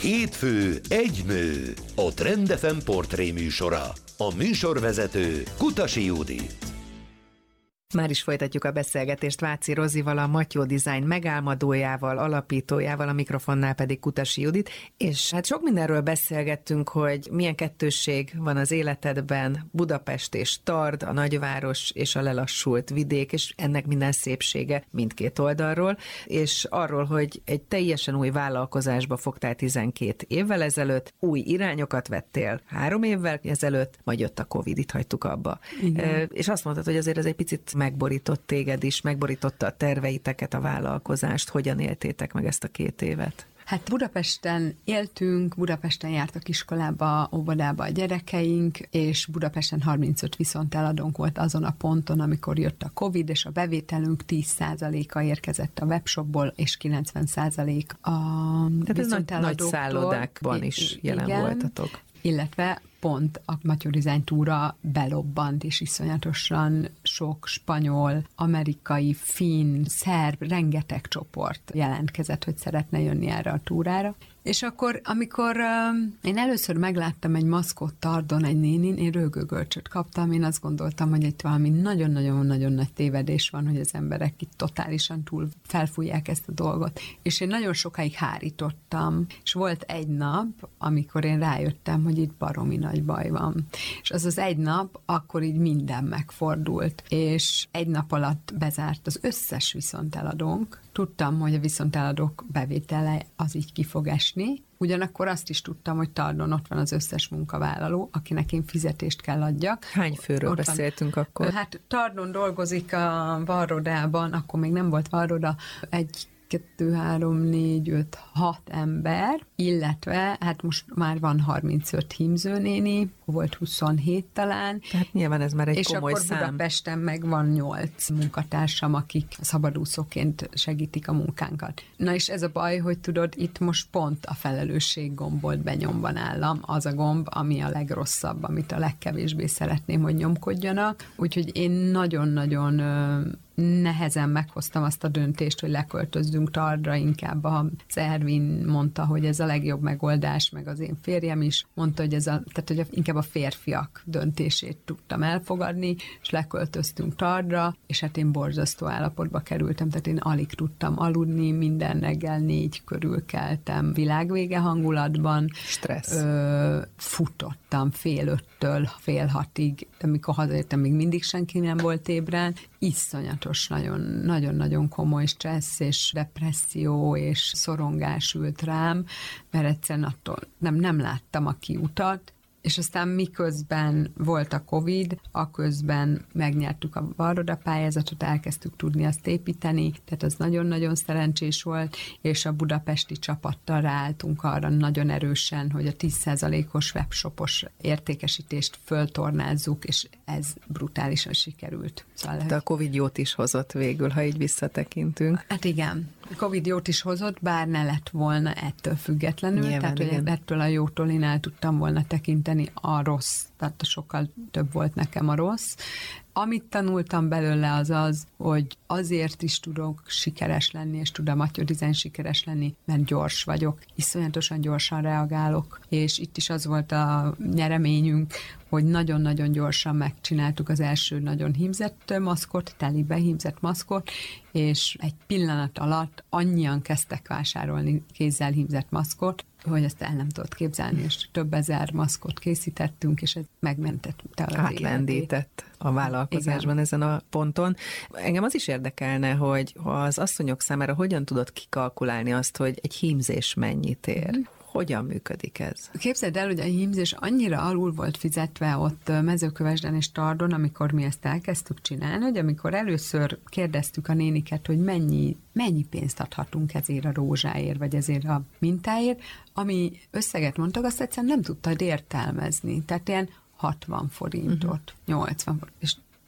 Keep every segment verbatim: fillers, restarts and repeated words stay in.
Hétfő egy nő, a Trend ef em portré műsora. A műsorvezető Kutasi Judit. Már is folytatjuk a beszélgetést Váci Rozival, a Matyó Design megálmodójával, alapítójával, a mikrofonnál pedig Kutasi Judit, és hát sok mindenről beszélgettünk, hogy milyen kettősség van az életedben, Budapest és Tard, a nagyváros és a lelassult vidék, és ennek minden szépsége mindkét oldalról, és arról, hogy egy teljesen új vállalkozásba fogtál tizenkét évvel ezelőtt, új irányokat vettél három évvel ezelőtt, majd jött a Covid, itt hagytuk abba. Igen. És azt mondtad, hogy azért ez egy picit megborított téged is, megborította a terveiteket, a vállalkozást. Hogyan éltétek meg ezt a két évet? Hát Budapesten éltünk, Budapesten jártak iskolába, óvodába a gyerekeink, és Budapesten harmincöt viszonteladónk volt azon a ponton, amikor jött a Covid, és a bevételünk tíz százaléka érkezett a webshopból, és kilencven százalék a viszonteladóktól. Nagy szállodákban is jelen igen, voltatok. Illetve pont a Matyó Design túra belobbant, és iszonyatosan sok spanyol, amerikai, finn, szerb, rengeteg csoport jelentkezett, hogy szeretne jönni erre a túrára. És akkor, amikor uh, én először megláttam egy maszkot Tardon egy nénin, én rögögölcsöt kaptam, én azt gondoltam, hogy itt valami nagyon-nagyon-nagyon nagy tévedés van, hogy az emberek itt totálisan túl felfújják ezt a dolgot. És én nagyon sokáig hárítottam, és volt egy nap, amikor én rájöttem, hogy itt baromi nagy baj van. És az az egy nap, akkor így minden megfordult, és egy nap alatt bezárt az összes viszonteladónk. Tudtam, hogy a viszonteladók bevétele az így ki fog esni, ugyanakkor azt is tudtam, hogy Tardon ott van az összes munkavállaló, akinek én fizetést kell adjak. Hány főről ott beszéltünk van, akkor? Hát Tardon dolgozik a varrodában, akkor még nem volt varroda, egy kettő, három, négy, öt, hat ember, illetve hát most már van harmincöt hímzőnéni, volt huszonhét talán. Tehát nyilván ez már egy és komoly szám. És akkor Budapesten meg van nyolc munkatársam, akik szabadúszóként segítik a munkánkat. Na és ez a baj, hogy tudod, itt most pont a felelősség gombolt benyomva nálam, az a gomb, ami a legrosszabb, amit a legkevésbé szeretném, hogy nyomkodjanak. Úgyhogy én nagyon-nagyon nehezen meghoztam azt a döntést, hogy leköltözzünk Tardra, inkább az Ervin mondta, hogy ez a legjobb megoldás, meg az én férjem is mondta, hogy ez a, tehát hogy inkább a férfiak döntését tudtam elfogadni, és leköltöztünk Tardra, és hát én borzasztó állapotba kerültem, tehát én alig tudtam aludni, minden reggel négy körül keltem, világvége hangulatban. Stressz. Ö, futottam fél öttől fél hatig, amikor hazaértem, még mindig senki nem volt ébren, iszonyatos, nagyon-nagyon komoly stressz és depresszió és szorongás ült rám, mert egyszerűen attól nem, nem láttam a kiutat, és aztán miközben volt a Covid, aközben megnyertük a varroda pályázatot, elkezdtük tudni azt építeni, tehát az nagyon-nagyon szerencsés volt, és a budapesti csapattal ráálltunk arra nagyon erősen, hogy a tíz százalékos webshopos értékesítést föltornázzuk, és ez brutálisan sikerült. Szóval, de a Covid jót is hozott végül, ha így visszatekintünk. Hát igen, a Covid jót is hozott, bár ne lett volna ettől függetlenül, nyilván, tehát igen. Hogy ettől a jótól én el tudtam volna tekinteni a rossz, tehát sokkal több volt nekem a rossz. Amit tanultam belőle az az, hogy azért is tudok sikeres lenni, és tud a Matyó Design sikeres lenni, mert gyors vagyok, iszonyatosan gyorsan reagálok, és itt is az volt a nyereményünk, hogy nagyon-nagyon gyorsan megcsináltuk az első nagyon hímzett maszkot, telibe hímzett maszkot, és egy pillanat alatt annyian kezdtek vásárolni kézzel hímzett maszkot, hogy ezt el nem tudod képzelni, és több ezer maszkot készítettünk, és ez megmentett az átlendített a vállalkozásban. Igen. Ezen a ponton. Engem az is érdekelne, hogy az asszonyok számára hogyan tudod kikalkulálni azt, hogy egy hímzés mennyit ér? Mm. Hogyan működik ez? Képzeld el, hogy a hímzés annyira alul volt fizetve ott Mezőkövesden és Tardon, amikor mi ezt elkezdtük csinálni, hogy amikor először kérdeztük a néniket, hogy mennyi, mennyi pénzt adhatunk ezért a rózsáért, vagy ezért a mintáért, ami összeget mondtak, azt egyszerűen nem tudtad értelmezni. Tehát ilyen hatvan forintot, uh-huh. nyolcvan forintot, és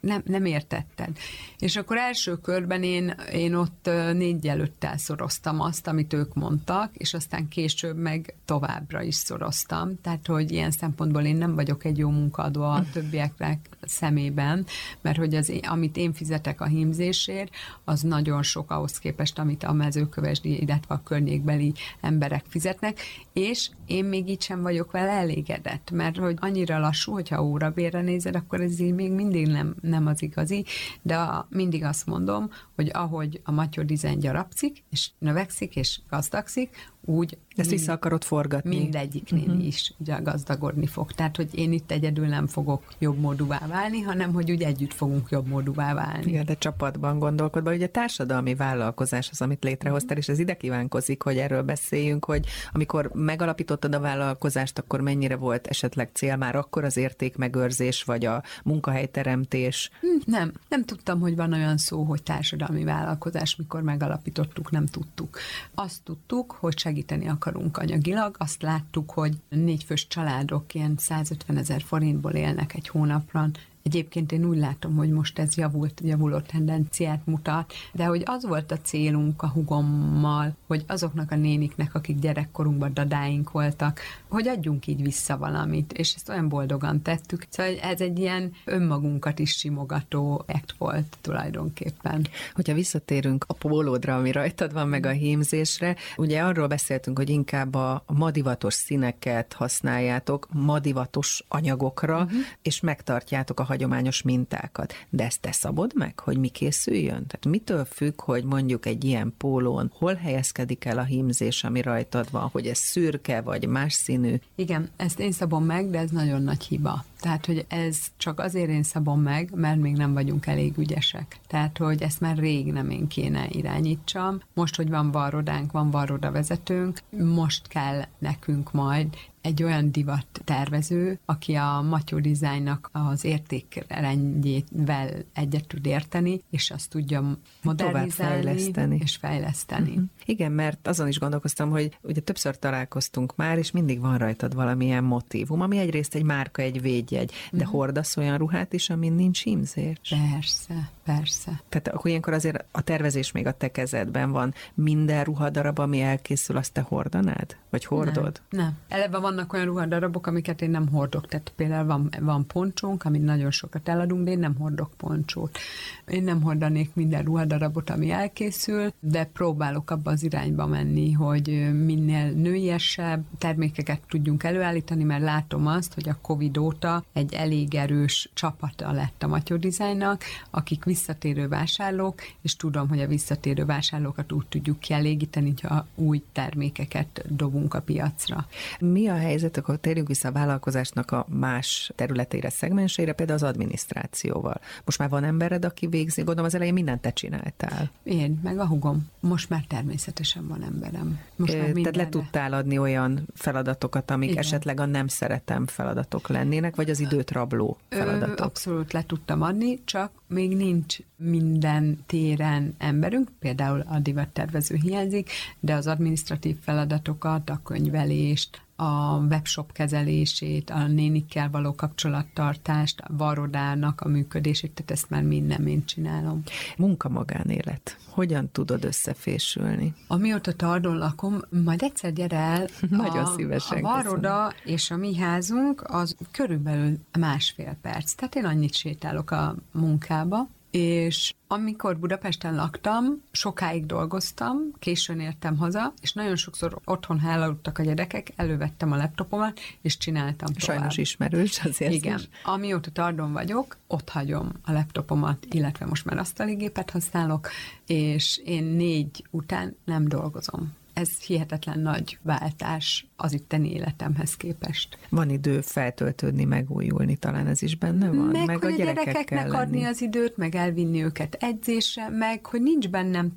nem, nem értetted. És akkor első körben én, én ott négy előttel szoroztam azt, amit ők mondtak, és aztán később meg továbbra is szoroztam. Tehát, hogy ilyen szempontból én nem vagyok egy jó munkaadó a többieknek szemében, mert hogy az, amit én fizetek a hímzésért, az nagyon sok ahhoz képest, amit a Mezőkövesdi, illetve a környékbeli emberek fizetnek, és én még így sem vagyok vele elégedett, mert hogy annyira lassú, hogyha órabérre nézed, akkor ez így még mindig nem, nem az igazi, de a, mindig azt mondom, hogy ahogy a Matyó Design gyarapszik, és növekszik, és gazdagszik, úgy ezt vissza akarod forgatni. Mindegyiknél uh-huh. is ugye gazdagodni fog. Tehát, hogy én itt egyedül nem fogok jobb módúvá válni, hanem, hogy úgy együtt fogunk jobb módúvá válni. Igen, de csapatban gondolkodva, ugye társadalmi vállalkozás az, amit létrehoztál, és ez ide kívánkozik, hogy erről beszéljünk, hogy amikor megalapítottad a vállalkozást, akkor mennyire volt esetleg cél már akkor az értékmegőrzés, vagy a munkahelyteremtés? Nem, nem tudtam, hogy van olyan szó, hogy társadalmi vállalkozás, mikor megalapítottuk, nem tudtuk. Azt tudtuk, hogy segíteni akarunk anyagilag, azt láttuk, hogy négyfős családok ilyen százötven ezer forintból élnek egy hónapra. Egyébként én úgy látom, hogy most ez javult, javuló tendenciát mutat, de hogy az volt a célunk a hugommal, hogy azoknak a néniknek, akik gyerekkorunkban dadáink voltak, hogy adjunk így vissza valamit, és ezt olyan boldogan tettük. Szóval ez egy ilyen önmagunkat is simogató act volt tulajdonképpen. Hogyha visszatérünk a pólódra, ami rajtad van, meg a hímzésre, ugye arról beszéltünk, hogy inkább a madivatos színeket használjátok, madivatos anyagokra, uh-huh. és megtartjátok a hagyományos mintákat. De ezt te szabod meg, hogy mi készüljön? Tehát mitől függ, hogy mondjuk egy ilyen pólón hol helyezkedik el a hímzés, ami rajtad van, hogy ez szürke vagy más színű? Igen, ezt én szabom meg, de ez nagyon nagy hiba. Tehát, hogy ez csak azért én szabom meg, mert még nem vagyunk elég ügyesek. Tehát, hogy ezt már rég nem én kéne irányítsam. Most, hogy van varrodánk, van varroda vezetőnk, most kell nekünk majd egy olyan divat tervező, aki a Matyó Designnak az értékrendjével egyet tud érteni, és azt tudja modernizálni fejleszteni. és fejleszteni. Uh-huh. Igen, mert azon is gondolkoztam, hogy ugye többször találkoztunk már, és mindig van rajtad valamilyen motívum, ami egyrészt egy márka, egy védjegy, de uh-huh. hordasz olyan ruhát is, amin nincs hímzés? Persze, persze. Tehát akkor ilyenkor azért a tervezés még a te kezedben van. Minden ruhadarab, ami elkészül, azt te hordanád? Vagy hordod? Nem, nem. Eleve vannak olyan ruhadarabok, amiket én nem hordok. Tehát például van, van poncsónk, amit nagyon sokat eladunk, de én nem hordok poncsót. Én nem hordanék minden ruhadarabot, ami elkészül, de próbálok abba az irányba menni, hogy minél nőiesebb termékeket tudjunk előállítani, mert látom azt, hogy a Covid óta egy elég erős csapata lett a Matyó Designnak, akik visszatérő vásárlók, és tudom, hogy a visszatérő vásárlókat úgy tudjuk kielégíteni, hogyha új termékeket dobunk a piacra. Mi a helyzet, akkor térjünk vissza a vállalkozásnak a más területére, szegmenseire, például az adminisztrációval. Most már van embered, aki végzi, gondolom az elején mindent te csináltál. Én, meg a hugom. Most már természetesen van emberem. Most már mindenre. Tehát le tudtál adni olyan feladatokat, amik Igen. esetleg a nem szeretem feladatok lennének, vagy az időt rabló feladatok? Ö, abszolút le tudtam adni, csak még nincs minden téren emberünk, például a divattervező hiányzik, de az adminisztratív feladatokat, a könyvelést, a webshop kezelését, a nénikkel való kapcsolattartást, a varrodának a működését, tehát ezt már minden én csinálom. Munka-magánélet. Hogyan tudod összefésülni? Amióta Tardon lakom, majd egyszer gyere el, Nagyon a, szívesen a varroda és a mi házunk az körülbelül másfél perc. Tehát én annyit sétálok a munkába, és amikor Budapesten laktam, sokáig dolgoztam, későn értem haza, és nagyon sokszor otthon, ha elaludtak a gyerekek, elővettem a laptopomat, és csináltam tovább. Sajnos ismerős azért. Igen. Is. Amióta Tardon vagyok, ott hagyom a laptopomat, illetve most már asztaligépet használok, és én négy után nem dolgozom. Ez hihetetlen nagy váltás az itteni életemhez képest. Van idő feltöltődni, megújulni, talán ez is benne van? Meg, meg hogy a gyerekeknek lenni. adni az időt, meg elvinni őket edzésre, meg hogy nincs bennem, tehát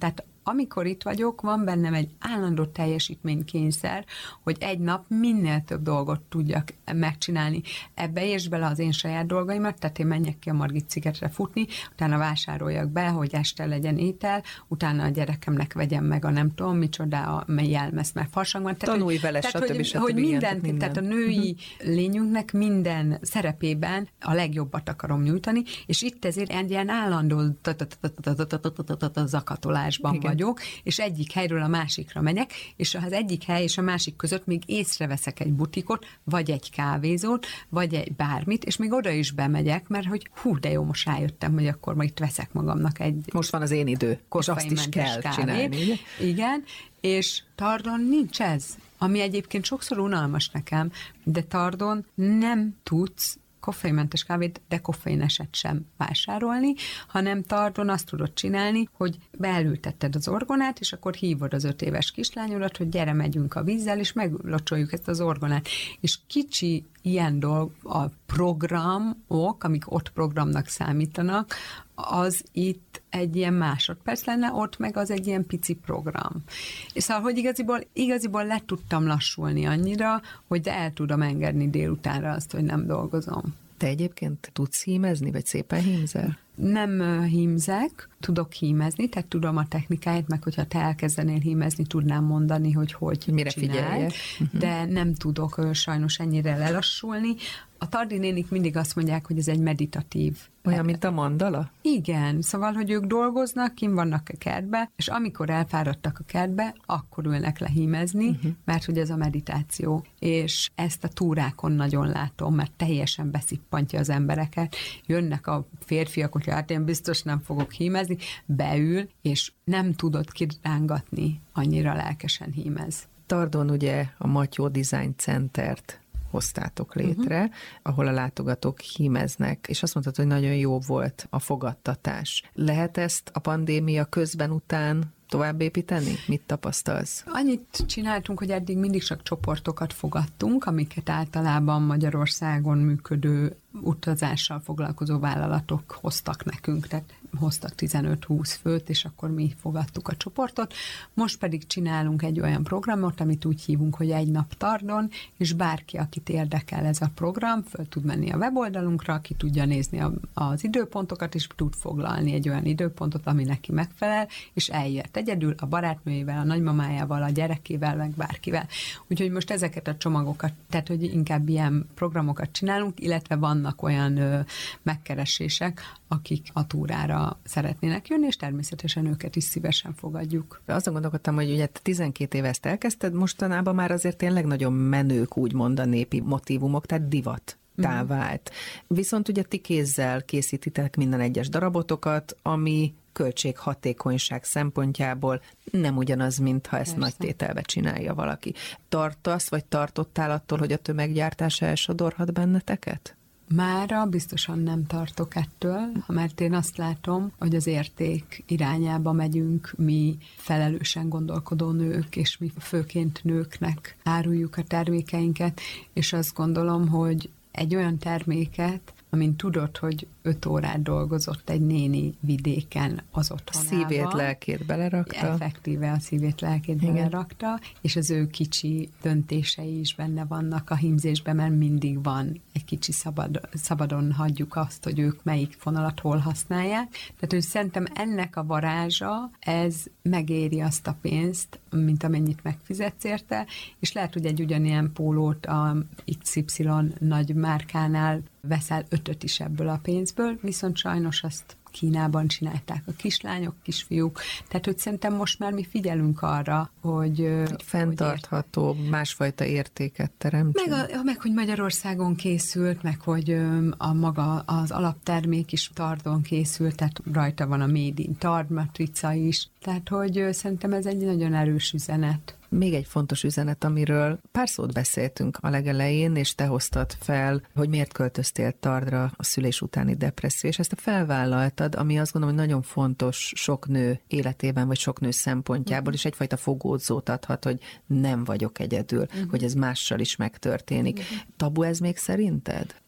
amikor itt vagyok, van bennem egy állandó teljesítménykényszer, hogy egy nap minél több dolgot tudjak megcsinálni. Ebbe érts bele az én saját dolgaimat, tehát én menjek ki a Margit szigetre futni, utána vásároljak be, hogy este legyen étel, utána a gyerekemnek vegyem meg a nem tudom micsoda, a jelmezt, mert farsang van. Tehát, tanulj vele, tehát, stb. Hogy, stb. hogy Igen, minden, minden. tehát a női uh-huh. lényünknek minden szerepében a legjobbat akarom nyújtani, és itt ezért egy ilyen állandó zakatolásban vagyok, és egyik helyről a másikra megyek, és az egyik hely és a másik között még észreveszek egy butikot, vagy egy kávézót, vagy egy bármit, és még oda is bemegyek, mert hogy hú, de jó, most rájöttem, hogy akkor majd itt veszek magamnak egy... Most van az én idő, és azt is kell kávét. Csinálni. Ugye? Igen, és Tardon nincs ez, ami egyébként sokszor unalmas nekem, de Tardon nem tudsz koffeinmentes kávét, de koffeineset sem vásárolni, hanem Tardon azt tudod csinálni, hogy beelültetted az orgonát, és akkor hívod az öt éves kislányodat, hogy gyere, megyünk a vízzel, és meglocsoljuk ezt az orgonát. És kicsi ilyen dolg, a programok, amik ott programnak számítanak, az itt egy ilyen másodperc lenne, ott meg az egy ilyen pici program. És szóval, hogy igaziból, igaziból le tudtam lassulni annyira, hogy de el tudom engedni délutánra azt, hogy nem dolgozom. Te egyébként tudsz hímezni, vagy szépen hímzel? Nem hímzek, tudok hímezni, tehát tudom a technikáját, meg hogyha te elkezdenél hímezni, tudnám mondani, hogy hogy mire csinálj, de nem tudok sajnos ennyire lelassulni. A Tardi nénik mindig azt mondják, hogy ez egy meditatív. Olyan, mint a mandala? Igen, szóval, hogy ők dolgoznak, kim vannak a kertbe, és amikor elfáradtak a kertbe, akkor ülnek le hímezni, uh-huh. mert hogy ez a meditáció. És ezt a túrákon nagyon látom, mert teljesen beszippantja az embereket. Jönnek a férfiak, hogy hát én biztos nem fogok hímezni, beül, és nem tudod kirángatni, annyira lelkesen hímez. Tardon ugye a Matyó Design Centert hoztátok létre, uh-huh. ahol a látogatók hímeznek, és azt mondtad, hogy nagyon jó volt a fogadtatás. Lehet ezt a pandémia közben után tovább építeni? Mit tapasztalsz? Annyit csináltunk, hogy eddig mindig csak csoportokat fogadtunk, amiket általában Magyarországon működő utazással foglalkozó vállalatok hoztak nekünk, tehát hoztak tizenöt-húsz főt, és akkor mi fogadtuk a csoportot. Most pedig csinálunk egy olyan programot, amit úgy hívunk, hogy egy nap Tardon, és bárki, akit érdekel ez a program, föl tud menni a weboldalunkra, aki tudja nézni a, az időpontokat, és tud foglalni egy olyan időpontot, ami neki megfelel, és eljött egyedül a barátnőjével, a nagymamájával, a gyerekével, meg bárkivel. Úgyhogy most ezeket a csomagokat, tehát hogy inkább ilyen programokat csinálunk, illetve vannak olyan ö, megkeresések, akik a túrára szeretnének jönni, és természetesen őket is szívesen fogadjuk. Azon gondolkodtam, hogy ugye tizenkét éve ezt elkezdted, mostanában már azért tényleg nagyon menők, úgymond a népi motívumok, tehát divat tá vált. Viszont ugye ti kézzel készítitek minden egyes darabotokat, ami költséghatékonyság szempontjából nem ugyanaz, mint ha ezt Persze. nagy tételbe csinálja valaki. Tartasz, vagy tartottál attól, hogy a tömeggyártás elsodorhat benneteket? Mára biztosan nem tartok ettől, mert én azt látom, hogy az érték irányába megyünk, mi felelősen gondolkodó nők, és mi főként nőknek áruljuk a termékeinket, és azt gondolom, hogy egy olyan terméket, amint tudod, hogy öt órát dolgozott egy néni vidéken az otthonában. Szívét, lelkét belerakta. Effektíve a szívét, lelkét Igen. belerakta, és az ő kicsi döntései is benne vannak a hímzésben, mert mindig van egy kicsi szabad, szabadon hagyjuk azt, hogy ők melyik fonalat hol használják. Tehát, hogy szerintem ennek a varázsa, ez megéri azt a pénzt, mint amennyit megfizetsz érte, és lehet, hogy egy ugyanilyen pólót a iksz ipszilon nagy márkánál veszel ötöt is ebből a pénzből, viszont sajnos azt Kínában csinálták a kislányok, kisfiúk, tehát hogy szerintem most már mi figyelünk arra, hogy... Egy fenntartható, hogy másfajta értéket teremtsünk. Meg, a, meg, hogy Magyarországon készült, meg hogy a maga az alaptermék is Tardon készült, tehát rajta van a Made in Tard matrica is, tehát hogy szerintem ez egy nagyon erős üzenet. Még egy fontos üzenet, amiről pár szót beszéltünk a legelején, és te hoztad fel, hogy miért költöztél Tardra a szülés utáni depresszió, és ezt a felvállaltad, ami azt gondolom, hogy nagyon fontos sok nő életében, vagy sok nő szempontjából, uh-huh. és egyfajta fogódzót adhat, hogy nem vagyok egyedül, uh-huh. hogy ez mással is megtörténik. Uh-huh. Tabu ez még szerinted?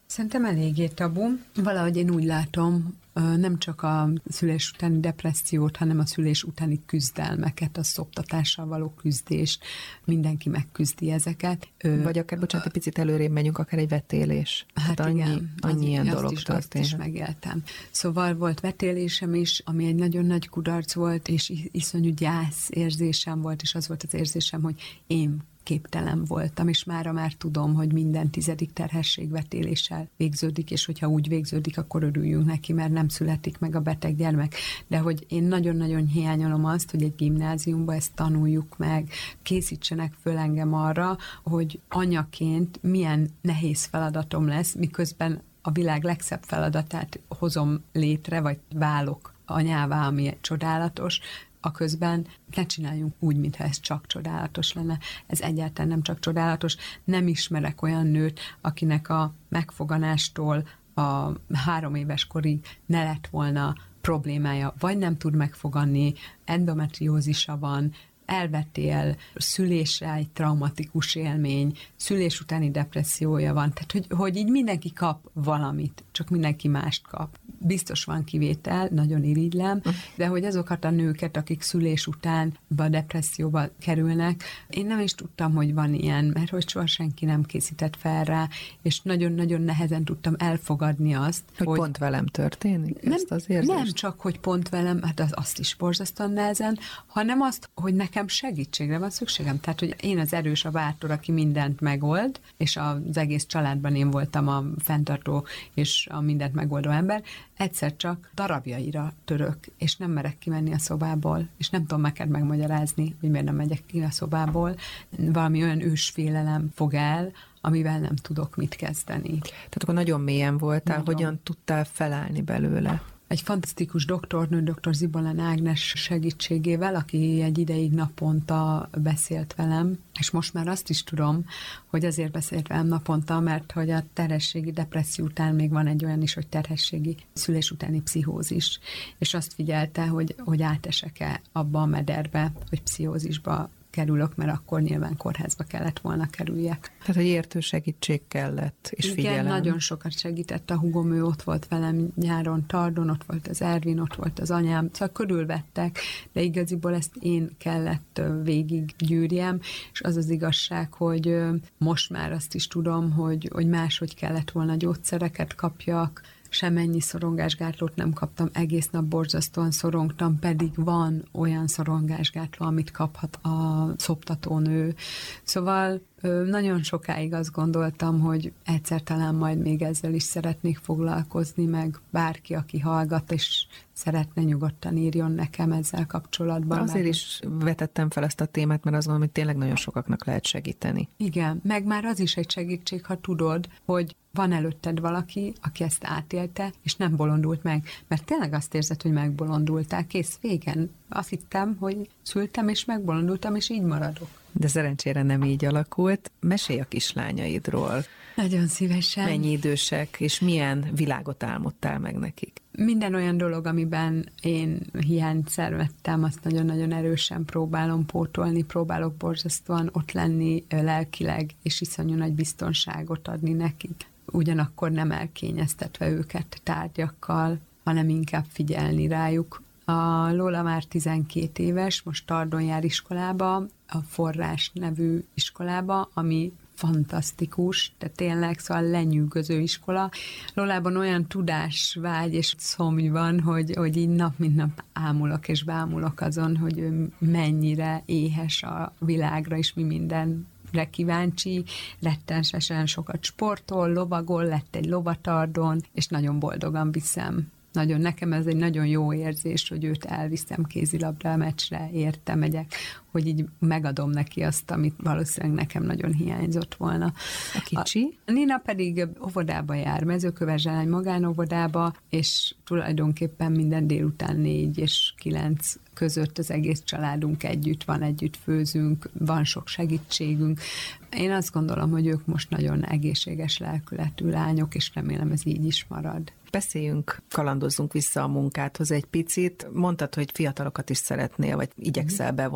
Szerintem eléggé tabu. Valahogy én úgy látom, nem csak a szülés utáni depressziót, hanem a szülés utáni küzdelmeket, a szoptatással való küzdést, mindenki megküzdi ezeket. Vagy akár, bocsánat, egy picit előrébb megyünk, akár egy vetélés. Hát, hát annyi, igen, annyi ilyen azt dolog is, történt. Azt is megéltem. Szóval volt vetélésem is, ami egy nagyon nagy kudarc volt, és iszonyú gyász érzésem volt, és az volt az érzésem, hogy én képtelen voltam, és mára már tudom, hogy minden tizedik terhességvetéléssel végződik, és hogyha úgy végződik, akkor örüljünk neki, mert nem születik meg a beteg gyermek. De hogy én nagyon-nagyon hiányolom azt, hogy egy gimnáziumban ezt tanuljuk meg, készítsenek föl engem arra, hogy anyaként milyen nehéz feladatom lesz, miközben a világ legszebb feladatát hozom létre, vagy válok anyává, ami csodálatos, a közben ne csináljunk úgy, mintha ez csak csodálatos lenne. Ez egyáltalán nem csak csodálatos. Nem ismerek olyan nőt, akinek a megfoganástól a három éves korig ne lett volna problémája, vagy nem tud megfoganni, endometriózisa van, elvetél, szülésre egy traumatikus élmény, szülés utáni depressziója van, tehát hogy, hogy így mindenki kap valamit, csak mindenki mást kap. Biztos van kivétel, nagyon irigylem, de hogy azokat a nőket, akik szülés után a depresszióba kerülnek, én nem is tudtam, hogy van ilyen, mert hogy soha senki nem készített fel rá, és nagyon-nagyon nehezen tudtam elfogadni azt, hogy, hogy pont velem történik nem, ezt az érzést? Nem csak, hogy pont velem, hát az, azt is borzasztóan nehezen, hanem azt, hogy nekem segítségre van szükségem. Tehát, hogy én az erős, a bátor, aki mindent megold, és az egész családban én voltam a fenntartó és a mindent megoldó ember, egyszer csak darabjaira török, és nem merek kimenni a szobából, és nem tudom neked megmagyarázni, hogy miért nem megyek ki a szobából. Valami olyan ősfélelem fog el, amivel nem tudok mit kezdeni. Tehát akkor nagyon mélyen voltál, nagyon. Hogyan tudtál felállni belőle? Egy fantasztikus doktornő, dr. Zibolán Ágnes segítségével, aki egy ideig naponta beszélt velem, és most már azt is tudom, hogy azért beszélt velem naponta, mert hogy a terhességi depresszió után még van egy olyan is, hogy terhességi szülés utáni pszichózis, és azt figyelte, hogy, hogy átesek-e abba a mederbe, hogy pszichózisba kerülök, mert akkor nyilván kórházba kellett volna kerüljek. Tehát, hogy értő segítség kellett, és igen, figyelem. nagyon sokat segített a húgom, ő ott volt velem nyáron Tardon, ott volt az Ervin, ott volt az anyám, szóval körülvettek, de igaziból ezt én kellett végig gyűrjem, és az az igazság, hogy most már azt is tudom, hogy, hogy máshogy kellett volna gyógyszereket kapjak, semennyi szorongásgátlót nem kaptam, egész nap borzasztóan szorongtam, pedig van olyan szorongásgátló, amit kaphat a szoptatónő. Szóval nagyon sokáig azt gondoltam, hogy egyszer talán majd még ezzel is szeretnék foglalkozni, meg bárki, aki hallgat, és szeretne, nyugodtan írjon nekem ezzel kapcsolatban. De azért is vetettem fel ezt a témát, mert azt gondolom, hogy tényleg nagyon sokaknak lehet segíteni. Igen, meg már az is egy segítség, ha tudod, hogy van előtted valaki, aki ezt átélte, és nem bolondult meg. Mert tényleg azt érzed, hogy megbolondultál, kész, végen. Azt hittem, hogy szültem, és megbolondultam, és így maradok. De szerencsére nem így alakult. Mesélj a kislányaidról. Nagyon szívesen. Mennyi idősek, és milyen világot álmodtál meg nekik? Minden olyan dolog, amiben én hiányt szenvedtem, azt nagyon-nagyon erősen próbálom pótolni, próbálok borzasztóan ott lenni lelkileg, és iszonyú nagy biztonságot adni nekik. Ugyanakkor nem elkényeztetve őket tárgyakkal, hanem inkább figyelni rájuk. A Lola már tizenkét éves, most Tardon jár iskolába, a Forrás nevű iskolába, ami fantasztikus, de tényleg, szóval lenyűgöző iskola. Lolában olyan tudásvágy és szomj van, hogy, hogy így nap mint nap ámulok és bámulok azon, hogy ő mennyire éhes a világra, és mi mindenre kíváncsi, rettensesen sokat sportol, lovagol, lett egy lovatardon, és nagyon boldogan viszem. Nagyon, nekem ez egy nagyon jó érzés, hogy őt elviszem kézilabda meccsre, érte megyek, hogy így megadom neki azt, amit valószínűleg nekem nagyon hiányzott volna. A kicsi? A Nina pedig óvodába jár, Mezőkövesden egy magánóvodába, és tulajdonképpen minden délután négy és kilenc között az egész családunk együtt van, együtt főzünk, van sok segítségünk. Én azt gondolom, hogy ők most nagyon egészséges lelkületű lányok, és remélem ez így is marad. Beszéljünk, kalandozzunk vissza a munkádhoz egy picit. Mondtad, hogy fiatalokat is szeretnél, vagy igyekszel bevonni a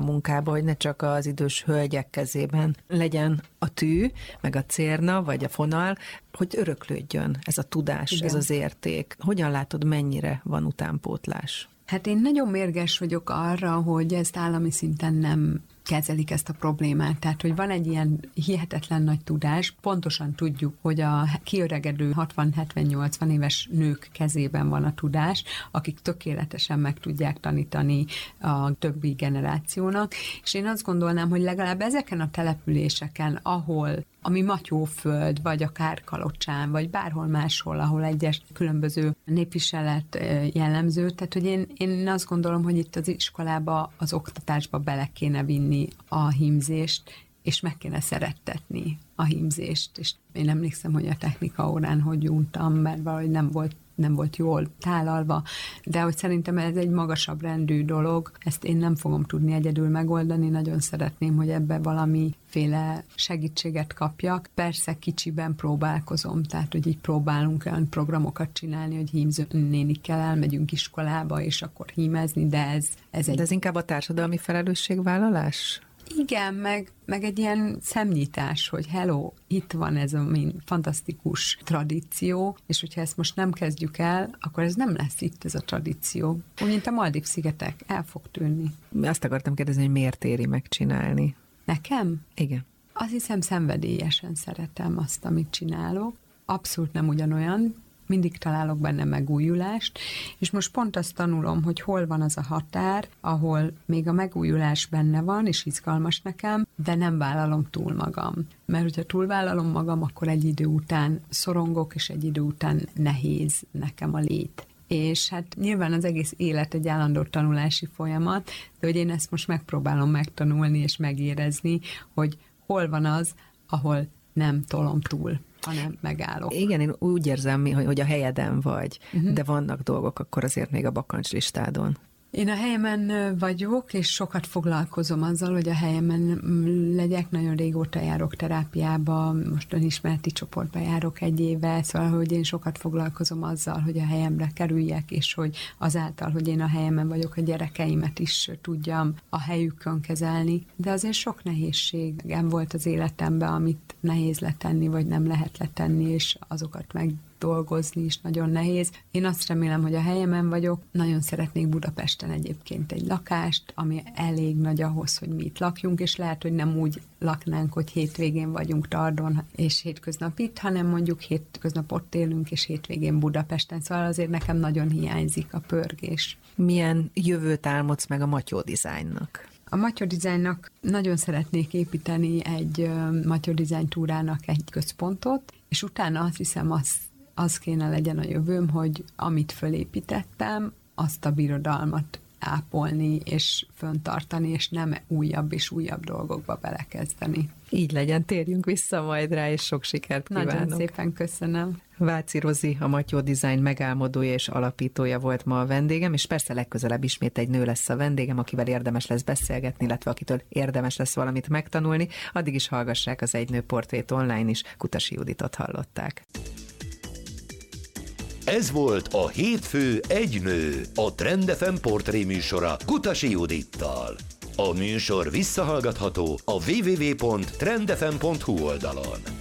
munkába, hogy ne csak az idős hölgyek kezében legyen a tű, meg a cérna, vagy a fonal, hogy öröklődjön ez a tudás, igen. ez az érték. Hogyan látod, mennyire van utánpótlás? Hát én nagyon mérges vagyok arra, hogy ezt állami szinten nem kezelik ezt a problémát. Tehát, hogy van egy ilyen hihetetlen nagy tudás, pontosan tudjuk, hogy a kiöregedő hatvan-hetven-nyolcvan éves nők kezében van a tudás, akik tökéletesen meg tudják tanítani a többi generációnak, és én azt gondolnám, hogy legalább ezeken a településeken, ahol ami Matyóföld, vagy akár Kalocsán, vagy bárhol máshol, ahol egyes különböző népviselet jellemző. Tehát, hogy én, én azt gondolom, hogy itt az iskolába, az oktatásba bele kéne vinni a hímzést, és meg kéne szerettetni a hímzést. És én emlékszem, hogy a technika órán hogy untam, mert valahogy nem volt nem volt jól tálalva, de hogy szerintem ez egy magasabb rendű dolog, ezt én nem fogom tudni egyedül megoldani, nagyon szeretném, hogy ebbe valamiféle segítséget kapjak. Persze kicsiben próbálkozom, tehát hogy így próbálunk olyan programokat csinálni, hogy hímző nénikkel elmegyünk iskolába, és akkor hímezni, de ez, ez egy... De ez inkább a társadalmi felelősségvállalás? Igen, meg, meg egy ilyen szemnyitás, hogy hello, itt van ez a fantasztikus tradíció, és hogyha ezt most nem kezdjük el, akkor ez nem lesz itt ez a tradíció. Úgy, mint a Maldív-szigetek, el fog tűnni. Azt akartam kérdezni, hogy miért éri megcsinálni? Nekem? Igen. Azt hiszem, szenvedélyesen szeretem azt, amit csinálok. Abszolút nem ugyanolyan, mindig találok benne megújulást, és most pont azt tanulom, hogy hol van az a határ, ahol még a megújulás benne van, és izgalmas nekem, de nem vállalom túl magam. Mert hogyha túlvállalom magam, akkor egy idő után szorongok, és egy idő után nehéz nekem a lét. És hát nyilván az egész élet egy állandó tanulási folyamat, de hogy én ezt most megpróbálom megtanulni, és megérezni, hogy hol van az, ahol nem tolom túl, hanem megállok. Igen, én úgy érzem, hogy a helyeden vagy, uh-huh. de vannak dolgok akkor azért még a bakancslistádon. Én a helyemen vagyok, és sokat foglalkozom azzal, hogy a helyemen legyek. Nagyon régóta járok terápiába, most önismereti csoportba járok egy éve, szóval, hogy én sokat foglalkozom azzal, hogy a helyemre kerüljek, és hogy azáltal, hogy én a helyemen vagyok, a gyerekeimet is tudjam a helyükön kezelni. De azért sok nehézségem volt az életemben, amit nehéz letenni, vagy nem lehet letenni, és azokat meg dolgozni is nagyon nehéz. Én azt remélem, hogy a helyemen vagyok. Nagyon szeretnék Budapesten egyébként egy lakást, ami elég nagy ahhoz, hogy mi itt lakjunk, és lehet, hogy nem úgy laknánk, hogy hétvégén vagyunk Tardon, és hétköznap itt, hanem mondjuk hétköznap ott élünk, és hétvégén Budapesten. Szóval azért nekem nagyon hiányzik a pörgés. Milyen jövőt álmodsz meg a Matyó Designnak? A Matyó Designnak nagyon szeretnék építeni egy uh, Matyó Design túrának egy központot, és utána azt hiszem, az, az kéne legyen a jövőm, hogy amit fölépítettem, azt a birodalmat ápolni és föntartani, és nem újabb és újabb dolgokba belekezdeni. Így legyen, térjünk vissza majd rá, és sok sikert kívánok. Nagyon szépen köszönöm. Váci Rozi, a Matyó Design megálmodója és alapítója volt ma a vendégem, és persze legközelebb ismét egy nő lesz a vendégem, akivel érdemes lesz beszélgetni, illetve akitől érdemes lesz valamit megtanulni. Addig is hallgassák az Egy nő portrét online is. Kutasi Juditot hallották. Ez volt a Hétfő egy nő, a Trend ef em portré műsora Kutasi Judittal. A műsor visszahallgatható a double-u double-u double-u pont trend f m pont h u oldalon.